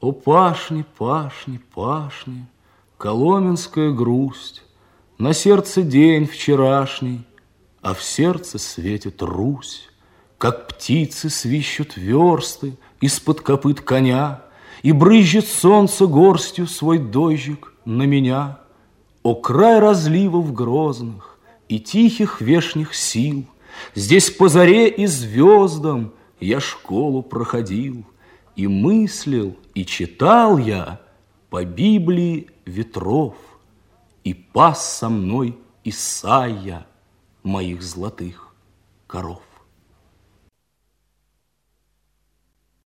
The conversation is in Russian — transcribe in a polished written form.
О, пашни, пашни, пашни, коломенская грусть, на сердце день вчерашний, а в сердце светит Русь. Как птицы свищут версты из-под копыт коня, и брызжет солнце горстью свой дождик на меня. О, край разливов грозных и тихих вешних сил! Здесь по заре и звездам я школу проходил, и мыслил, и читал я по Библии ветров, и пас со мной Исайя моих золотых коров.